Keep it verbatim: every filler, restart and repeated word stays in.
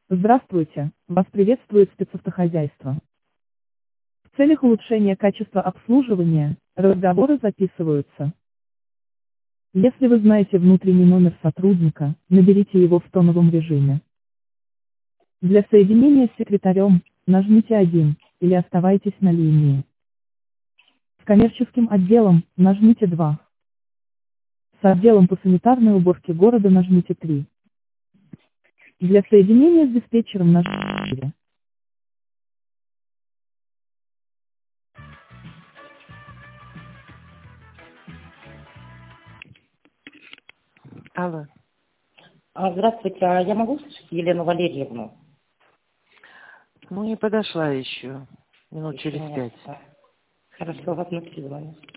Здравствуйте, вас приветствует спецавтохозяйство. В целях улучшения качества обслуживания, разговоры записываются. Если вы знаете внутренний номер сотрудника, наберите его в тоновом режиме. Для соединения с секретарем, нажмите один, или оставайтесь на линии. С коммерческим отделом, нажмите два. С отделом по санитарной уборке города нажмите три. Для соединения с диспетчером нажмите четыре. Алло. А, Здравствуйте, а я могу слышать Елену Валерьевну? Ну, не подошла еще. Минут Еще через нет. пять. Хорошо, вас на свидание.